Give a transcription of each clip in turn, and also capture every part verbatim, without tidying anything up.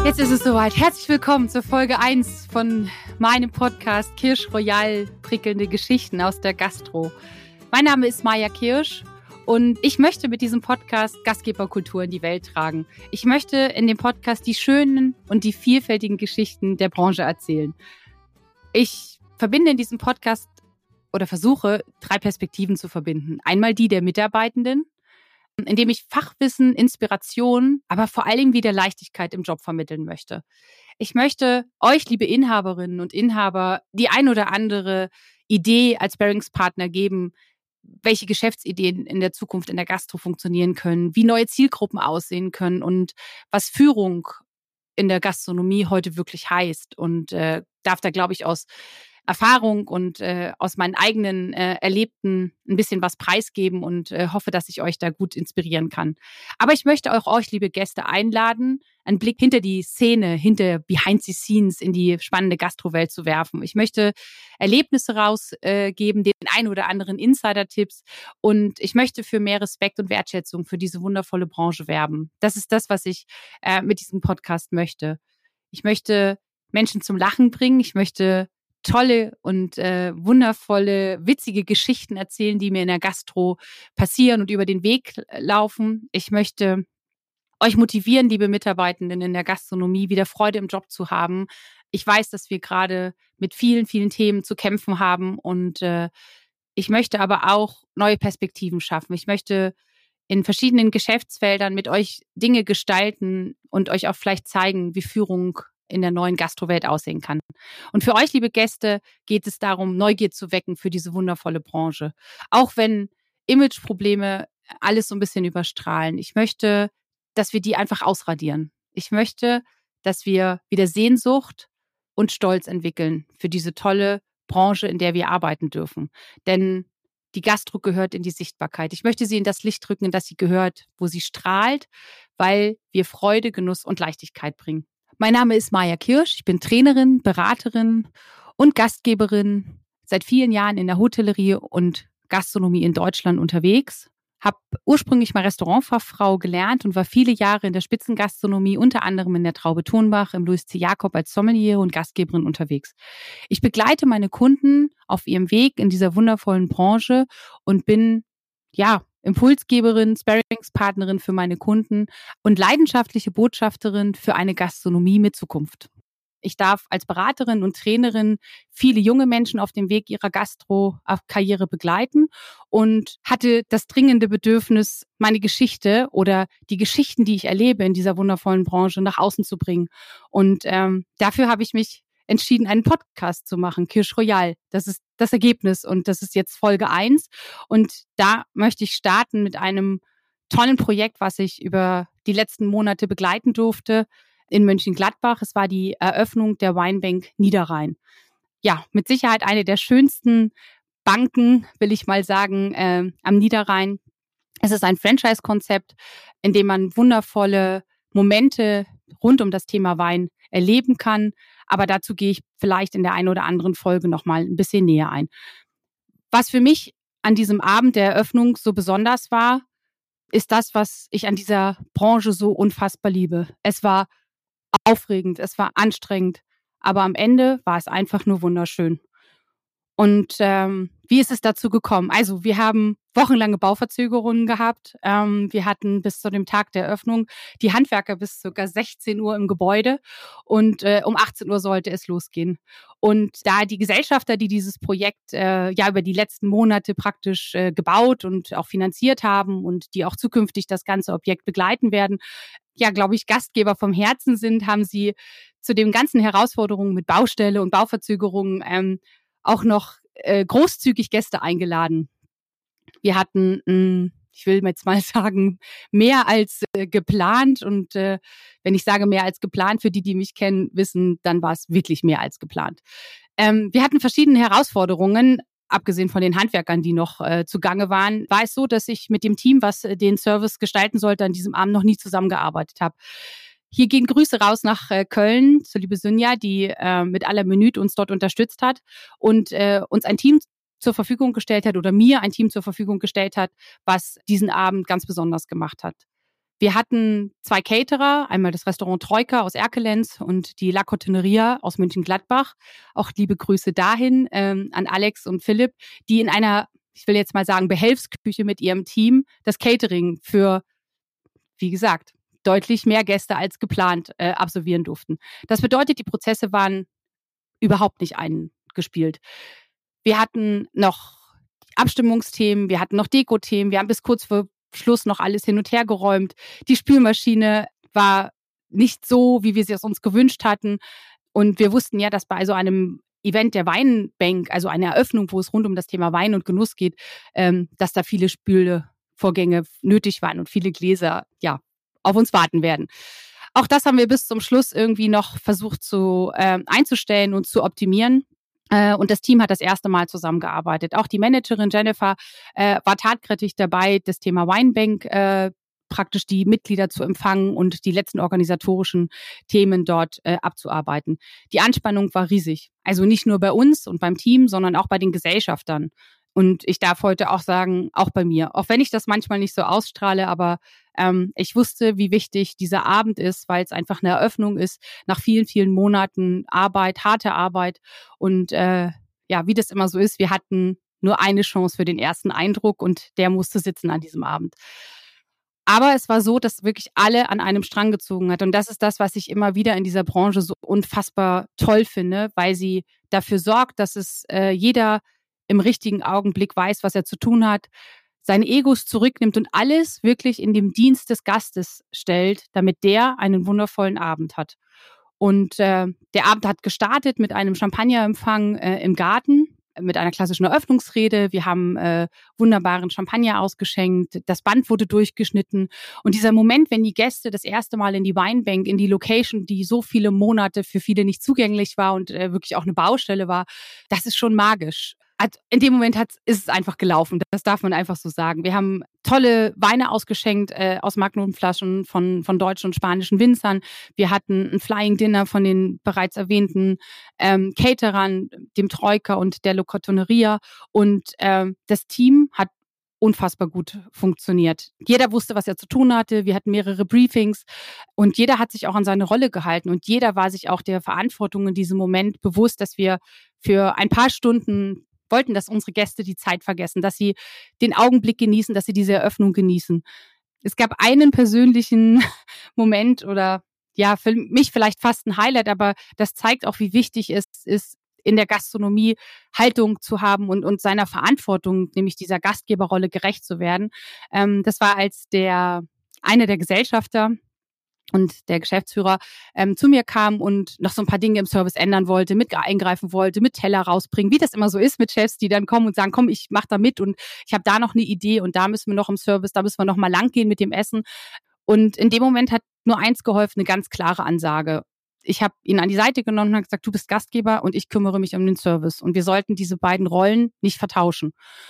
Jetzt ist es soweit. Herzlich willkommen zur Folge eins von meinem Podcast Kirsch Royal, prickelnde Geschichten aus der Gastro. Mein Name ist Maja Kirsch und ich möchte mit diesem Podcast Gastgeberkultur in die Welt tragen. Ich möchte in dem Podcast die schönen und die vielfältigen Geschichten der Branche erzählen. Ich verbinde in diesem Podcast oder versuche, drei Perspektiven zu verbinden. Einmal die der Mitarbeitenden, indem ich Fachwissen, Inspiration, aber vor allem wieder Leichtigkeit im Job vermitteln möchte. Ich möchte euch, liebe Inhaberinnen und Inhaber, die ein oder andere Idee als Sparringspartner geben, welche Geschäftsideen in der Zukunft in der Gastro funktionieren können, wie neue Zielgruppen aussehen können und was Führung in der Gastronomie heute wirklich heißt. Und äh, darf da, glaube ich, aus Erfahrung und äh, aus meinen eigenen äh, Erlebten ein bisschen was preisgeben und äh, hoffe, dass ich euch da gut inspirieren kann. Aber ich möchte auch euch, liebe Gäste, einladen, einen Blick hinter die Szene, hinter Behind the Scenes in die spannende Gastrowelt zu werfen. Ich möchte Erlebnisse rausgeben, äh, den ein oder anderen Insider-Tipps und ich möchte für mehr Respekt und Wertschätzung für diese wundervolle Branche werben. Das ist das, was ich äh, mit diesem Podcast möchte. Ich möchte Menschen zum Lachen bringen. Ich möchte tolle und äh, wundervolle, witzige Geschichten erzählen, die mir in der Gastro passieren und über den Weg laufen. Ich möchte euch motivieren, liebe Mitarbeitenden in der Gastronomie, wieder Freude im Job zu haben. Ich weiß, dass wir gerade mit vielen, vielen Themen zu kämpfen haben und äh, ich möchte aber auch neue Perspektiven schaffen. Ich möchte in verschiedenen Geschäftsfeldern mit euch Dinge gestalten und euch auch vielleicht zeigen, wie Führung in der neuen Gastrowelt aussehen kann. Und für euch, liebe Gäste, geht es darum, Neugier zu wecken für diese wundervolle Branche. Auch wenn Imageprobleme alles so ein bisschen überstrahlen. Ich möchte, dass wir die einfach ausradieren. Ich möchte, dass wir wieder Sehnsucht und Stolz entwickeln für diese tolle Branche, in der wir arbeiten dürfen. Denn die Gastro gehört in die Sichtbarkeit. Ich möchte sie in das Licht drücken, in das sie gehört, wo sie strahlt, weil wir Freude, Genuss und Leichtigkeit bringen. Mein Name ist Maja Kirsch, ich bin Trainerin, Beraterin und Gastgeberin, seit vielen Jahren in der Hotellerie und Gastronomie in Deutschland unterwegs. Habe ursprünglich mal Restaurantfachfrau gelernt und war viele Jahre in der Spitzengastronomie, unter anderem in der Traube Thunbach, im Louis C. Jakob als Sommelier und Gastgeberin unterwegs. Ich begleite meine Kunden auf ihrem Weg in dieser wundervollen Branche und bin, ja, Impulsgeberin, Sparringspartnerin für meine Kunden und leidenschaftliche Botschafterin für eine Gastronomie mit Zukunft. Ich darf als Beraterin und Trainerin viele junge Menschen auf dem Weg ihrer Gastro-Karriere begleiten und hatte das dringende Bedürfnis, meine Geschichte oder die Geschichten, die ich erlebe in dieser wundervollen Branche, nach außen zu bringen. Und ähm, dafür habe ich mich entschieden, einen Podcast zu machen, Kirsch Royal. Das ist das Ergebnis und das ist jetzt Folge eins. Und da möchte ich starten mit einem tollen Projekt, was ich über die letzten Monate begleiten durfte in Mönchengladbach. Es war die Eröffnung der Weinbank Niederrhein. Ja, mit Sicherheit eine der schönsten Banken, will ich mal sagen, äh, am Niederrhein. Es ist ein Franchise-Konzept, in dem man wundervolle Momente rund um das Thema Wein erleben kann. Aber dazu gehe ich vielleicht in der einen oder anderen Folge nochmal ein bisschen näher ein. Was für mich an diesem Abend der Eröffnung so besonders war, ist das, was ich an dieser Branche so unfassbar liebe. Es war aufregend, es war anstrengend, aber am Ende war es einfach nur wunderschön. Und ähm, wie ist es dazu gekommen? Also wir haben wochenlange Bauverzögerungen gehabt. Ähm, wir hatten bis zu dem Tag der Eröffnung die Handwerker bis ca. sechzehn Uhr im Gebäude und äh, um achtzehn Uhr sollte es losgehen. Und da die Gesellschafter, die dieses Projekt äh, ja über die letzten Monate praktisch äh, gebaut und auch finanziert haben und die auch zukünftig das ganze Objekt begleiten werden, ja, glaube ich, Gastgeber vom Herzen sind, haben sie zu den ganzen Herausforderungen mit Baustelle und Bauverzögerungen ähm, auch noch äh, großzügig Gäste eingeladen. Wir hatten, mh, ich will jetzt mal sagen, mehr als äh, geplant. Und äh, wenn ich sage mehr als geplant, für die, die mich kennen, wissen, dann war es wirklich mehr als geplant. Ähm, wir hatten verschiedene Herausforderungen. Abgesehen von den Handwerkern, die noch äh, zugange waren, war es so, dass ich mit dem Team, was äh, den Service gestalten sollte, an diesem Abend noch nie zusammengearbeitet habe. Hier gehen Grüße raus nach äh, Köln zur liebe Synja, die äh, mit aller Minute uns dort unterstützt hat und äh, uns ein Team zur Verfügung gestellt hat oder mir ein Team zur Verfügung gestellt hat, was diesen Abend ganz besonders gemacht hat. Wir hatten zwei Caterer, einmal das Restaurant Troika aus Erkelenz und die La Cotonneria aus Mönchengladbach. Auch liebe Grüße dahin ähm, an Alex und Philipp, die in einer, ich will jetzt mal sagen, Behelfsküche mit ihrem Team das Catering für, wie gesagt, deutlich mehr Gäste als geplant äh, absolvieren durften. Das bedeutet, die Prozesse waren überhaupt nicht eingespielt. Wir hatten noch Abstimmungsthemen, wir hatten noch Deko-Themen, wir haben bis kurz vor Schluss noch alles hin und her geräumt. Die Spülmaschine war nicht so, wie wir sie uns gewünscht hatten. Und wir wussten ja, dass bei so einem Event der Weinbank, also eine Eröffnung, wo es rund um das Thema Wein und Genuss geht, ähm, dass da viele Spülvorgänge nötig waren und viele Gläser ja auf uns warten werden. Auch das haben wir bis zum Schluss irgendwie noch versucht zu äh, einzustellen und zu optimieren. Und das Team hat das erste Mal zusammengearbeitet. Auch die Managerin Jennifer äh, war tatkräftig dabei, das Thema Weinbank äh, praktisch die Mitglieder zu empfangen und die letzten organisatorischen Themen dort äh, abzuarbeiten. Die Anspannung war riesig. Also nicht nur bei uns und beim Team, sondern auch bei den Gesellschaftern. Und ich darf heute auch sagen, auch bei mir. Auch wenn ich das manchmal nicht so ausstrahle, aber ähm, ich wusste, wie wichtig dieser Abend ist, weil es einfach eine Eröffnung ist nach vielen, vielen Monaten Arbeit, harte Arbeit. Und äh, ja, wie das immer so ist, wir hatten nur eine Chance für den ersten Eindruck und der musste sitzen an diesem Abend. Aber es war so, dass wirklich alle an einem Strang gezogen hat. Und das ist das, was ich immer wieder in dieser Branche so unfassbar toll finde, weil sie dafür sorgt, dass es äh, jeder im richtigen Augenblick weiß, was er zu tun hat, seine Egos zurücknimmt und alles wirklich in dem Dienst des Gastes stellt, damit der einen wundervollen Abend hat. Und äh, der Abend hat gestartet mit einem Champagnerempfang äh, im Garten, mit einer klassischen Eröffnungsrede. Wir haben äh, wunderbaren Champagner ausgeschenkt. Das Band wurde durchgeschnitten. Und dieser Moment, wenn die Gäste das erste Mal in die Weinbank, in die Location, die so viele Monate für viele nicht zugänglich war und äh, wirklich auch eine Baustelle war, das ist schon magisch. In dem Moment hat, ist es einfach gelaufen. Das darf man einfach so sagen. Wir haben tolle Weine ausgeschenkt äh, aus Magnumflaschen von, von deutschen und spanischen Winzern. Wir hatten ein Flying Dinner von den bereits erwähnten ähm, Caterern, dem Troika und der La Cotonneria. Und ähm, das Team hat unfassbar gut funktioniert. Jeder wusste, was er zu tun hatte. Wir hatten mehrere Briefings und jeder hat sich auch an seine Rolle gehalten und jeder war sich auch der Verantwortung in diesem Moment bewusst, dass wir für ein paar Stunden wollten, dass unsere Gäste die Zeit vergessen, dass sie den Augenblick genießen, dass sie diese Eröffnung genießen. Es gab einen persönlichen Moment oder ja, für mich vielleicht fast ein Highlight, aber das zeigt auch, wie wichtig es ist, in der Gastronomie Haltung zu haben und, und seiner Verantwortung, nämlich dieser Gastgeberrolle gerecht zu werden. Ähm, das war, als der einer der Gesellschafter und der Geschäftsführer ähm, zu mir kam und noch so ein paar Dinge im Service ändern wollte, mit eingreifen wollte, mit Teller rausbringen, wie das immer so ist mit Chefs, die dann kommen und sagen, komm, ich mach da mit und ich habe da noch eine Idee und da müssen wir noch im Service, da müssen wir noch mal lang gehen mit dem Essen. Und in dem Moment hat nur eins geholfen, eine ganz klare Ansage. Ich habe ihn an die Seite genommen und habe gesagt, du bist Gastgeber und ich kümmere mich um den Service. Und wir sollten diese beiden Rollen nicht vertauschen.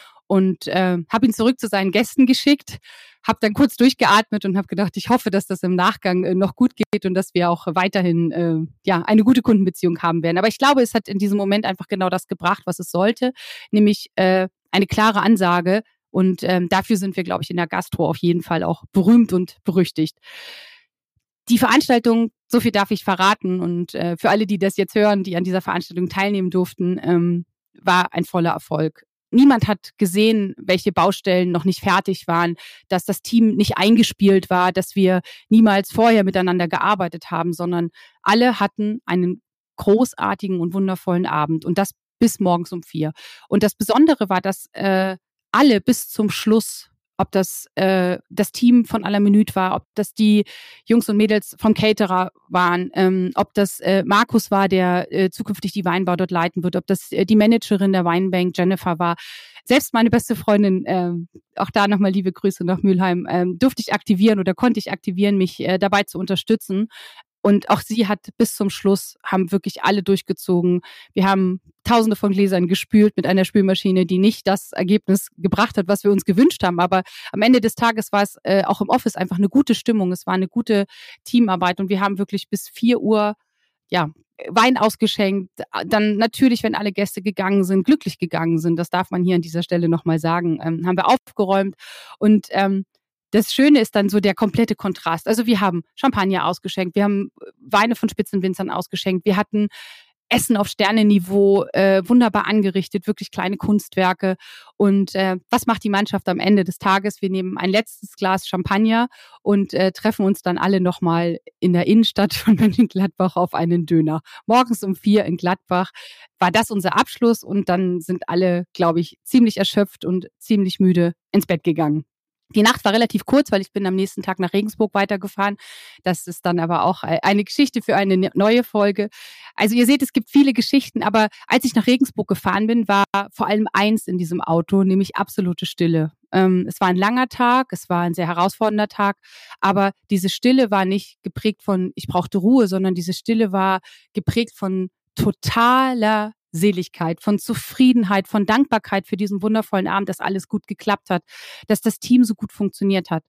Und äh, habe ihn zurück zu seinen Gästen geschickt, habe dann kurz durchgeatmet und habe gedacht, ich hoffe, dass das im Nachgang äh, noch gut geht und dass wir auch weiterhin äh, ja eine gute Kundenbeziehung haben werden. Aber ich glaube, es hat in diesem Moment einfach genau das gebracht, was es sollte, nämlich äh, eine klare Ansage. Und ähm, dafür sind wir, glaube ich, in der Gastro auf jeden Fall auch berühmt und berüchtigt. Die Veranstaltung, so viel darf ich verraten und äh, für alle, die das jetzt hören, die an dieser Veranstaltung teilnehmen durften, ähm, war ein voller Erfolg. Niemand hat gesehen, welche Baustellen noch nicht fertig waren, dass das Team nicht eingespielt war, dass wir niemals vorher miteinander gearbeitet haben, sondern alle hatten einen großartigen und wundervollen Abend und das bis morgens um vier. Und das Besondere war, dass äh, alle bis zum Schluss, ob das äh, das Team von à la Minute war, ob das die Jungs und Mädels vom Caterer waren, ähm, ob das äh, Markus war, der äh, zukünftig die Weinbau dort leiten wird, ob das äh, die Managerin der Weinbank Jennifer war. Selbst meine beste Freundin, äh, auch da nochmal liebe Grüße nach Mülheim, äh, durfte ich aktivieren oder konnte ich aktivieren, mich äh, dabei zu unterstützen. Und auch sie hat bis zum Schluss, haben wirklich alle durchgezogen. Wir haben tausende von Gläsern gespült mit einer Spülmaschine, die nicht das Ergebnis gebracht hat, was wir uns gewünscht haben. Aber am Ende des Tages war es äh, auch im Office einfach eine gute Stimmung. Es war eine gute Teamarbeit und wir haben wirklich bis vier Uhr ja, Wein ausgeschenkt. Dann natürlich, wenn alle Gäste gegangen sind, glücklich gegangen sind, das darf man hier an dieser Stelle nochmal sagen, ähm, haben wir aufgeräumt. Und ähm, das Schöne ist dann so der komplette Kontrast. Also wir haben Champagner ausgeschenkt, wir haben Weine von Spitzenwinzern ausgeschenkt, wir hatten Essen auf Sternenniveau, äh, wunderbar angerichtet, wirklich kleine Kunstwerke. Und äh, was macht die Mannschaft am Ende des Tages? Wir nehmen ein letztes Glas Champagner und äh, treffen uns dann alle nochmal in der Innenstadt von Mönchengladbach auf einen Döner. Morgens um vier in Gladbach war das unser Abschluss und dann sind alle, glaube ich, ziemlich erschöpft und ziemlich müde ins Bett gegangen. Die Nacht war relativ kurz, weil ich bin am nächsten Tag nach Regensburg weitergefahren. Das ist dann aber auch eine Geschichte für eine neue Folge. Also ihr seht, es gibt viele Geschichten, aber als ich nach Regensburg gefahren bin, war vor allem eins in diesem Auto, nämlich absolute Stille. Ähm, es war ein langer Tag, es war ein sehr herausfordernder Tag, aber diese Stille war nicht geprägt von, ich brauchte Ruhe, sondern diese Stille war geprägt von totaler Seligkeit, von Zufriedenheit, von Dankbarkeit für diesen wundervollen Abend, dass alles gut geklappt hat, dass das Team so gut funktioniert hat.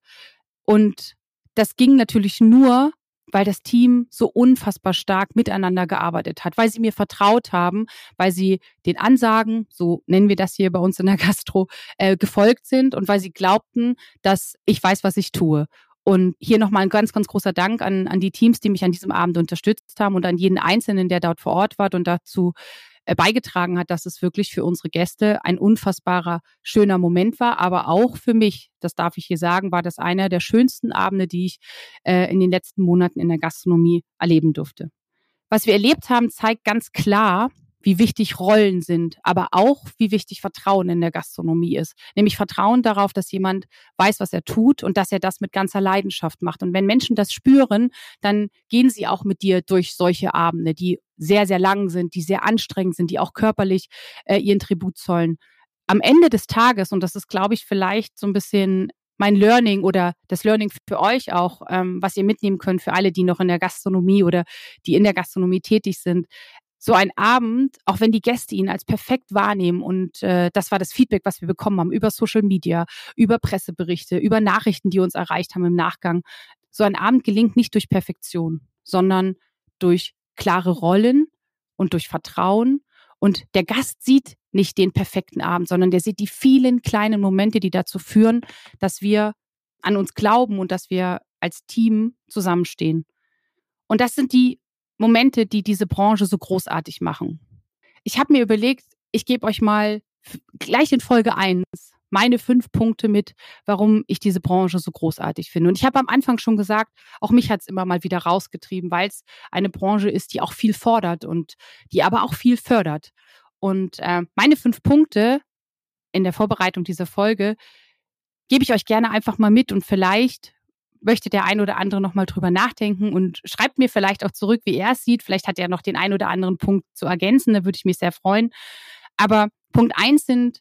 Und das ging natürlich nur, weil das Team so unfassbar stark miteinander gearbeitet hat, weil sie mir vertraut haben, weil sie den Ansagen, so nennen wir das hier bei uns in der Gastro, äh, gefolgt sind und weil sie glaubten, dass ich weiß, was ich tue. Und hier nochmal ein ganz, ganz großer Dank an, an die Teams, die mich an diesem Abend unterstützt haben und an jeden Einzelnen, der dort vor Ort war und dazu beigetragen hat, dass es wirklich für unsere Gäste ein unfassbarer, schöner Moment war. Aber auch für mich, das darf ich hier sagen, war das einer der schönsten Abende, die ich äh, in den letzten Monaten in der Gastronomie erleben durfte. Was wir erlebt haben, zeigt ganz klar, wie wichtig Rollen sind, aber auch, wie wichtig Vertrauen in der Gastronomie ist. Nämlich Vertrauen darauf, dass jemand weiß, was er tut und dass er das mit ganzer Leidenschaft macht. Und wenn Menschen das spüren, dann gehen sie auch mit dir durch solche Abende, die sehr, sehr lang sind, die sehr anstrengend sind, die auch körperlich äh, ihren Tribut zollen. Am Ende des Tages, und das ist, glaube ich, vielleicht so ein bisschen mein Learning oder das Learning für euch auch, ähm, was ihr mitnehmen könnt für alle, die noch in der Gastronomie oder die in der Gastronomie tätig sind. So ein Abend, auch wenn die Gäste ihn als perfekt wahrnehmen und äh, das war das Feedback, was wir bekommen haben über Social Media, über Presseberichte, über Nachrichten, die uns erreicht haben im Nachgang. So ein Abend gelingt nicht durch Perfektion, sondern durch klare Rollen und durch Vertrauen. Und der Gast sieht nicht den perfekten Abend, sondern der sieht die vielen kleinen Momente, die dazu führen, dass wir an uns glauben und dass wir als Team zusammenstehen. Und das sind die Momente, die diese Branche so großartig machen. Ich habe mir überlegt, ich gebe euch mal gleich in Folge eins meine fünf Punkte mit, warum ich diese Branche so großartig finde. Und ich habe am Anfang schon gesagt, auch mich hat es immer mal wieder rausgetrieben, weil es eine Branche ist, die auch viel fordert und die aber auch viel fördert. Und äh, meine fünf Punkte in der Vorbereitung dieser Folge gebe ich euch gerne einfach mal mit und vielleicht möchte der ein oder andere noch mal drüber nachdenken und schreibt mir vielleicht auch zurück, wie er es sieht. Vielleicht hat er noch den ein oder anderen Punkt zu ergänzen, da würde ich mich sehr freuen. Aber Punkt eins sind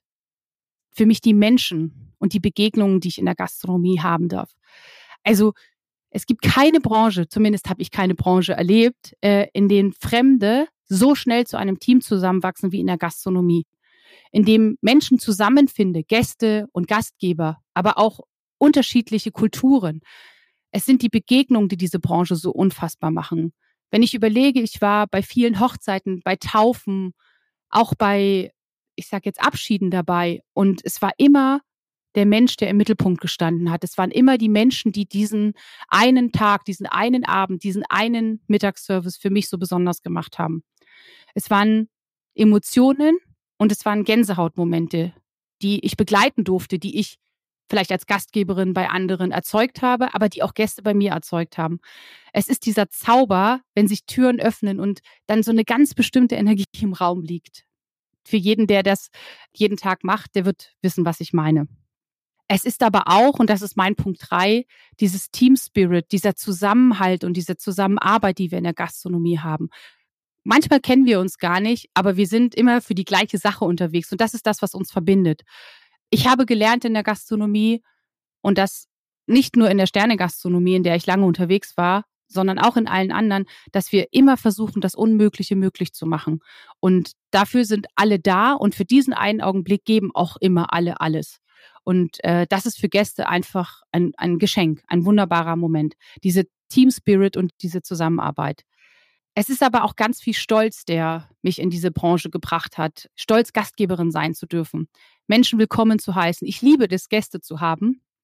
für mich die Menschen und die Begegnungen, die ich in der Gastronomie haben darf. Also es gibt keine Branche, zumindest habe ich keine Branche erlebt, äh, in denen Fremde so schnell zu einem Team zusammenwachsen wie in der Gastronomie. In dem Menschen zusammenfinden, Gäste und Gastgeber, aber auch unterschiedliche Kulturen. Es sind die Begegnungen, die diese Branche so unfassbar machen. Wenn ich überlege, ich war bei vielen Hochzeiten, bei Taufen, auch bei, ich sage jetzt Abschieden dabei und es war immer der Mensch, der im Mittelpunkt gestanden hat. Es waren immer die Menschen, die diesen einen Tag, diesen einen Abend, diesen einen Mittagsservice für mich so besonders gemacht haben. Es waren Emotionen und es waren Gänsehautmomente, die ich begleiten durfte, die ich vielleicht als Gastgeberin bei anderen erzeugt habe, aber die auch Gäste bei mir erzeugt haben. Es ist dieser Zauber, wenn sich Türen öffnen und dann so eine ganz bestimmte Energie im Raum liegt. Für jeden, der das jeden Tag macht, der wird wissen, was ich meine. Es ist aber auch, und das ist mein Punkt drei, dieses Team Spirit, dieser Zusammenhalt und diese Zusammenarbeit, die wir in der Gastronomie haben. Manchmal kennen wir uns gar nicht, aber wir sind immer für die gleiche Sache unterwegs und das ist das, was uns verbindet. Ich habe gelernt in der Gastronomie und das nicht nur in der Sterne-Gastronomie, in der ich lange unterwegs war, sondern auch in allen anderen, dass wir immer versuchen, das Unmögliche möglich zu machen. Und dafür sind alle da und für diesen einen Augenblick geben auch immer alle alles. Und äh, das ist für Gäste einfach ein, ein Geschenk, ein wunderbarer Moment. Diese Team Spirit und diese Zusammenarbeit. Es ist aber auch ganz viel Stolz, der mich in diese Branche gebracht hat. Stolz, Gastgeberin sein zu dürfen, Menschen willkommen zu heißen. Ich liebe es, Gäste zu haben.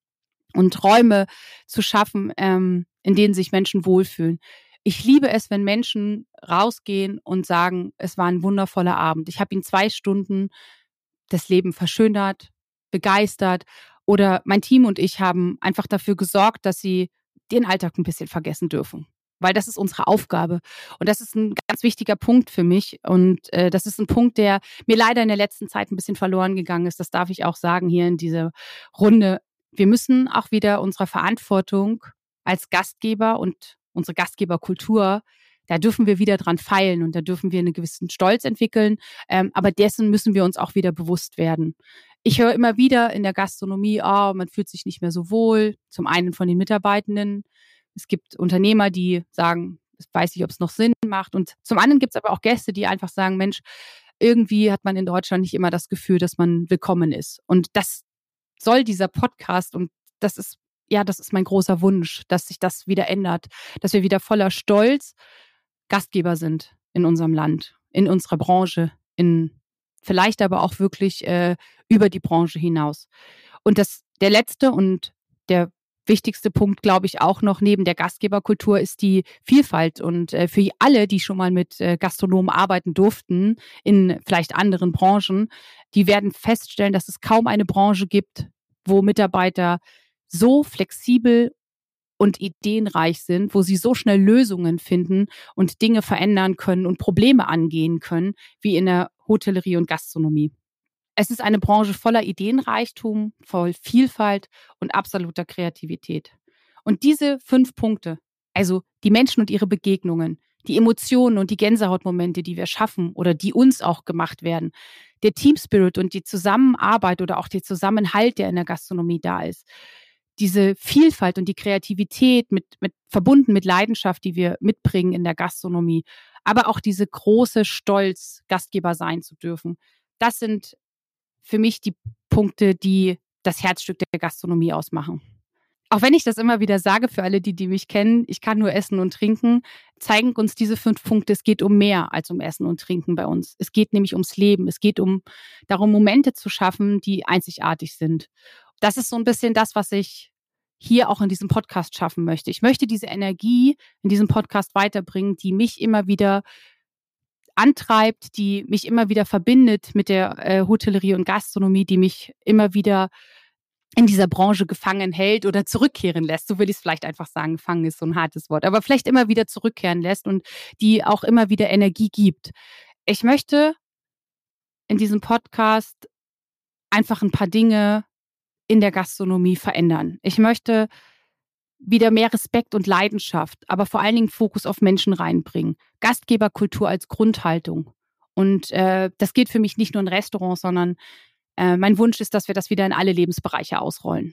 und Räume zu schaffen, ähm, in denen sich Menschen wohlfühlen. Ich liebe es, wenn Menschen rausgehen und sagen, es war ein wundervoller Abend. Ich habe ihnen zwei Stunden das Leben verschönert, begeistert, oder mein Team und ich haben einfach dafür gesorgt, dass sie den Alltag ein bisschen vergessen dürfen. Weil das ist unsere Aufgabe. Und das ist ein ganz wichtiger Punkt für mich. Und äh, das ist ein Punkt, der mir leider in der letzten Zeit ein bisschen verloren gegangen ist. Das darf ich auch sagen hier in dieser Runde. Wir müssen auch wieder unserer Verantwortung als Gastgeber und unsere Gastgeberkultur, da dürfen wir wieder dran feilen und da dürfen wir einen gewissen Stolz entwickeln. Ähm, aber dessen müssen wir uns auch wieder bewusst werden. Ich höre immer wieder in der Gastronomie, oh, man fühlt sich nicht mehr so wohl. Zum einen von den Mitarbeitenden. Es gibt Unternehmer, die sagen, ich weiß nicht, ob es noch Sinn macht. Und zum anderen gibt es aber auch Gäste, die einfach sagen, Mensch, irgendwie hat man in Deutschland nicht immer das Gefühl, dass man willkommen ist. Und das soll dieser Podcast, und das ist, ja, das ist mein großer Wunsch, dass sich das wieder ändert, dass wir wieder voller Stolz Gastgeber sind in unserem Land, in unserer Branche, in vielleicht aber auch wirklich äh, über die Branche hinaus. Und das, der letzte und der wichtigste Punkt, glaube ich, auch noch neben der Gastgeberkultur ist die Vielfalt. Und äh, für alle, die schon mal mit äh, Gastronomen arbeiten durften, in vielleicht anderen Branchen, die werden feststellen, dass es kaum eine Branche gibt, wo Mitarbeiter so flexibel und ideenreich sind, wo sie so schnell Lösungen finden und Dinge verändern können und Probleme angehen können, wie in der Hotellerie und Gastronomie. Es ist eine Branche voller Ideenreichtum, voll Vielfalt und absoluter Kreativität. Und diese fünf Punkte, also die Menschen und ihre Begegnungen, die Emotionen und die Gänsehautmomente, die wir schaffen oder die uns auch gemacht werden, der Teamspirit und die Zusammenarbeit oder auch der Zusammenhalt, der in der Gastronomie da ist, diese Vielfalt und die Kreativität mit, mit, verbunden mit Leidenschaft, die wir mitbringen in der Gastronomie, aber auch diese große Stolz, Gastgeber sein zu dürfen. Das sind für mich die Punkte, die das Herzstück der Gastronomie ausmachen. Auch wenn ich das immer wieder sage für alle, die, die mich kennen, ich kann nur essen und trinken, zeigen uns diese fünf Punkte, es geht um mehr als um Essen und Trinken bei uns. Es geht nämlich ums Leben. Es geht um darum, Momente zu schaffen, die einzigartig sind. Das ist so ein bisschen das, was ich hier auch in diesem Podcast schaffen möchte. Ich möchte diese Energie in diesem Podcast weiterbringen, die mich immer wieder antreibt, die mich immer wieder verbindet mit der äh, Hotellerie und Gastronomie, die mich immer wieder in dieser Branche gefangen hält oder zurückkehren lässt. So will ich es vielleicht einfach sagen. Gefangen ist so ein hartes Wort. Aber vielleicht immer wieder zurückkehren lässt und die auch immer wieder Energie gibt. Ich möchte in diesem Podcast einfach ein paar Dinge in der Gastronomie verändern. Ich möchte wieder mehr Respekt und Leidenschaft, aber vor allen Dingen Fokus auf Menschen reinbringen. Gastgeberkultur als Grundhaltung. Und äh, das geht für mich nicht nur in Restaurants, sondern äh, mein Wunsch ist, dass wir das wieder in alle Lebensbereiche ausrollen.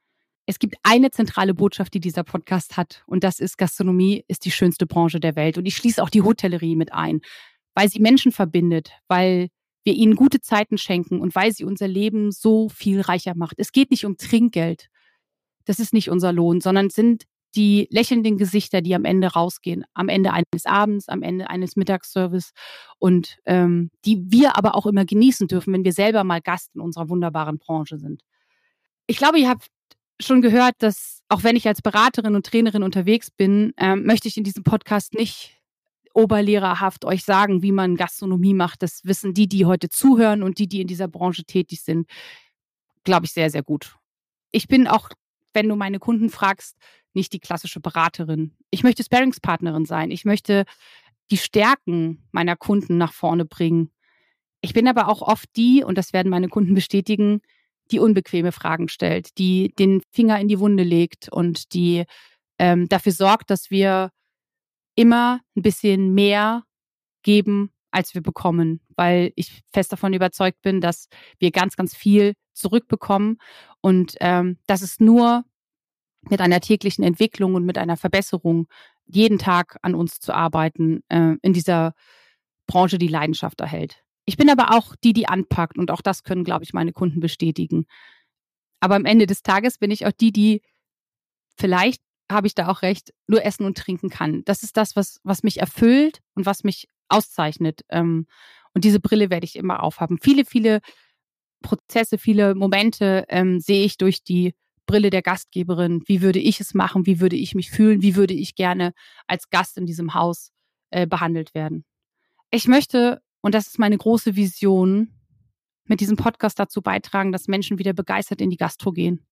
Es gibt eine zentrale Botschaft, die dieser Podcast hat, und das ist: Gastronomie ist die schönste Branche der Welt. Und ich schließe auch die Hotellerie mit ein, weil sie Menschen verbindet, weil wir ihnen gute Zeiten schenken und weil sie unser Leben so viel reicher macht. Es geht nicht um Trinkgeld. Das ist nicht unser Lohn, sondern es sind die lächelnden Gesichter, die am Ende rausgehen, am Ende eines Abends, am Ende eines Mittagsservice, und ähm, die wir aber auch immer genießen dürfen, wenn wir selber mal Gast in unserer wunderbaren Branche sind. Ich glaube, ihr habt schon gehört, dass, auch wenn ich als Beraterin und Trainerin unterwegs bin, ähm, möchte ich in diesem Podcast nicht oberlehrerhaft euch sagen, wie man Gastronomie macht. Das wissen die, die heute zuhören und die, die in dieser Branche tätig sind, glaube ich, sehr, sehr gut. Ich bin auch, wenn du meine Kunden fragst, nicht die klassische Beraterin. Ich möchte Sparringspartnerin sein. Ich möchte die Stärken meiner Kunden nach vorne bringen. Ich bin aber auch oft die, und das werden meine Kunden bestätigen, die unbequeme Fragen stellt, die den Finger in die Wunde legt und die ähm, dafür sorgt, dass wir immer ein bisschen mehr geben, als wir bekommen, weil ich fest davon überzeugt bin, dass wir ganz, ganz viel zurückbekommen und ähm, dass es nur mit einer täglichen Entwicklung und mit einer Verbesserung, jeden Tag an uns zu arbeiten, äh, in dieser Branche die Leidenschaft erhält. Ich bin aber auch die, die anpackt, und auch das können, glaube ich, meine Kunden bestätigen. Aber am Ende des Tages bin ich auch die, die vielleicht, habe ich da auch recht, nur essen und trinken kann. Das ist das, was, was mich erfüllt und was mich auszeichnet. Und diese Brille werde ich immer aufhaben. Viele, viele Prozesse, viele Momente ähm, sehe ich durch die Brille der Gastgeberin. Wie würde ich es machen? Wie würde ich mich fühlen? Wie würde ich gerne als Gast in diesem Haus äh, behandelt werden? Ich möchte, und das ist meine große Vision, mit diesem Podcast dazu beitragen, dass Menschen wieder begeistert in die Gastro gehen.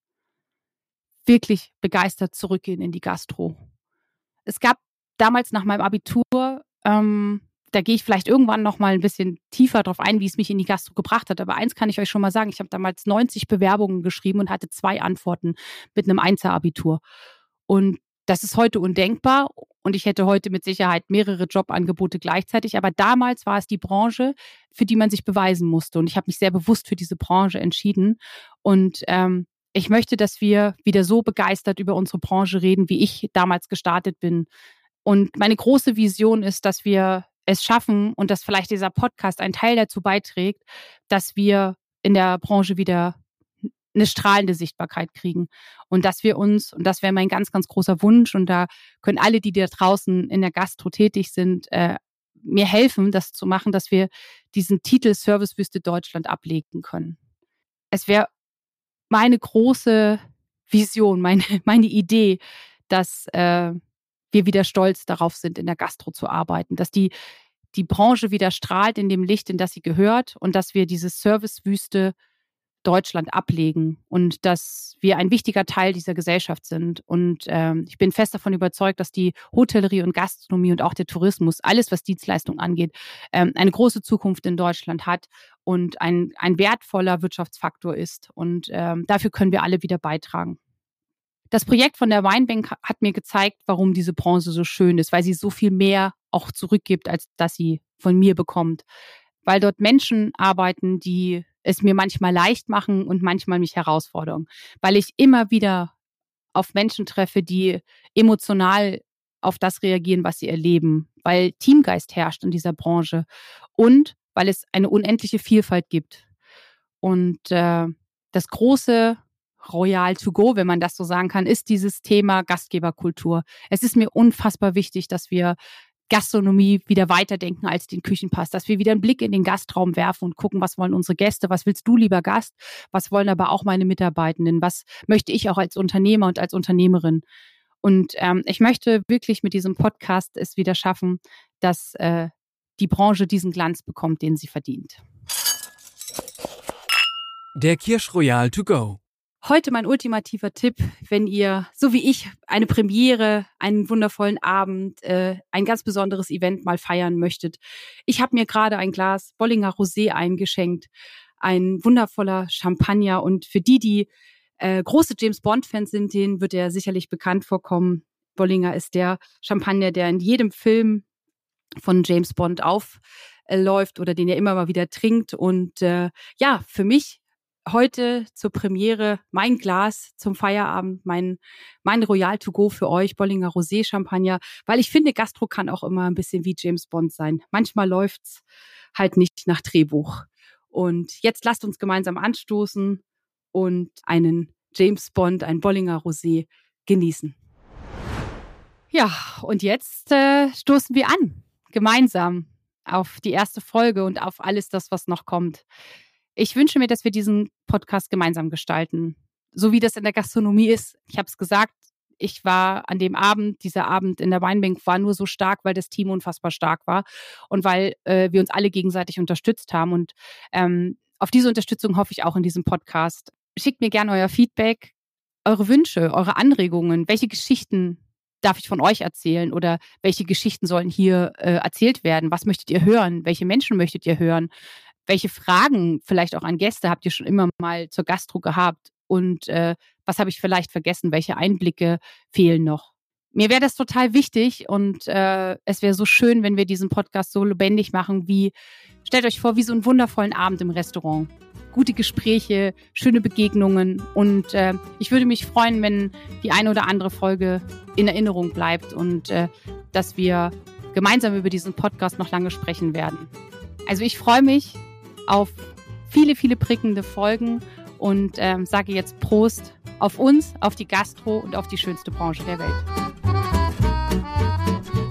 Wirklich begeistert zurückgehen in die Gastro. Es gab damals nach meinem Abitur, ähm, da gehe ich vielleicht irgendwann noch mal ein bisschen tiefer drauf ein, wie es mich in die Gastro gebracht hat. Aber eins kann ich euch schon mal sagen, ich habe damals neunzig Bewerbungen geschrieben und hatte zwei Antworten mit einem Einser-Abitur. Und das ist heute undenkbar und ich hätte heute mit Sicherheit mehrere Jobangebote gleichzeitig. Aber damals war es die Branche, für die man sich beweisen musste. Und ich habe mich sehr bewusst für diese Branche entschieden. Und ähm, ich möchte, dass wir wieder so begeistert über unsere Branche reden, wie ich damals gestartet bin. Und meine große Vision ist, dass wir es schaffen und dass vielleicht dieser Podcast einen Teil dazu beiträgt, dass wir in der Branche wieder eine strahlende Sichtbarkeit kriegen und dass wir uns, und das wäre mein ganz, ganz großer Wunsch, und da können alle, die da draußen in der Gastro tätig sind, äh, mir helfen, das zu machen, dass wir diesen Titel Servicewüste Deutschland ablegen können. Es wäre meine große Vision, meine, meine Idee, dass äh, wir wieder stolz darauf sind, in der Gastro zu arbeiten, dass die, die Branche wieder strahlt in dem Licht, in das sie gehört, und dass wir diese Servicewüste Deutschland ablegen und dass wir ein wichtiger Teil dieser Gesellschaft sind. Und ähm, ich bin fest davon überzeugt, dass die Hotellerie und Gastronomie und auch der Tourismus, alles was Dienstleistung angeht, ähm, eine große Zukunft in Deutschland hat und ein, ein wertvoller Wirtschaftsfaktor ist. Und ähm, dafür können wir alle wieder beitragen. Das Projekt von der Weinbank hat mir gezeigt, warum diese Branche so schön ist, weil sie so viel mehr auch zurückgibt, als dass sie von mir bekommt. Weil dort Menschen arbeiten, die es mir manchmal leicht machen und manchmal mich herausfordern. Weil ich immer wieder auf Menschen treffe, die emotional auf das reagieren, was sie erleben. Weil Teamgeist herrscht in dieser Branche und weil es eine unendliche Vielfalt gibt. Und äh, das große Royal to go, wenn man das so sagen kann, ist dieses Thema Gastgeberkultur. Es ist mir unfassbar wichtig, dass wir Gastronomie wieder weiterdenken als den Küchenpass, dass wir wieder einen Blick in den Gastraum werfen und gucken, was wollen unsere Gäste, was willst du, lieber Gast, was wollen aber auch meine Mitarbeitenden, was möchte ich auch als Unternehmer und als Unternehmerin. Und ähm, ich möchte wirklich mit diesem Podcast es wieder schaffen, dass äh, die Branche diesen Glanz bekommt, den sie verdient. Der Kirsch Royal to go. Heute mein ultimativer Tipp, wenn ihr, so wie ich, eine Premiere, einen wundervollen Abend, äh, ein ganz besonderes Event mal feiern möchtet. Ich habe mir gerade ein Glas Bollinger Rosé eingeschenkt, ein wundervoller Champagner. Und für die, die äh, große James-Bond-Fans sind, denen wird er sicherlich bekannt vorkommen. Bollinger ist der Champagner, der in jedem Film von James Bond aufläuft oder den er immer mal wieder trinkt. Und äh, ja, für mich heute zur Premiere mein Glas zum Feierabend, mein, mein Royal to go für euch, Bollinger Rosé Champagner, weil ich finde, Gastro kann auch immer ein bisschen wie James Bond sein. Manchmal läuft's halt nicht nach Drehbuch. Und jetzt lasst uns gemeinsam anstoßen und einen James Bond, ein Bollinger Rosé genießen. Ja, und jetzt äh, stoßen wir an, gemeinsam auf die erste Folge und auf alles das, was noch kommt. Ich wünsche mir, dass wir diesen Podcast gemeinsam gestalten, so wie das in der Gastronomie ist. Ich habe es gesagt, ich war an dem Abend, dieser Abend in der Weinbank war nur so stark, weil das Team unfassbar stark war und weil äh, wir uns alle gegenseitig unterstützt haben. Und ähm, auf diese Unterstützung hoffe ich auch in diesem Podcast. Schickt mir gerne euer Feedback, eure Wünsche, eure Anregungen. Welche Geschichten darf ich von euch erzählen oder welche Geschichten sollen hier äh, erzählt werden? Was möchtet ihr hören? Welche Menschen möchtet ihr hören? Welche Fragen vielleicht auch an Gäste habt ihr schon immer mal zur Gastro gehabt? Und äh, was habe ich vielleicht vergessen? Welche Einblicke fehlen noch? Mir wäre das total wichtig und äh, es wäre so schön, wenn wir diesen Podcast so lebendig machen wie, stellt euch vor, wie so einen wundervollen Abend im Restaurant. Gute Gespräche, schöne Begegnungen und äh, ich würde mich freuen, wenn die eine oder andere Folge in Erinnerung bleibt und äh, dass wir gemeinsam über diesen Podcast noch lange sprechen werden. Also ich freue mich auf viele, viele prickelnde Folgen und ähm, sage jetzt Prost auf uns, auf die Gastro und auf die schönste Branche der Welt.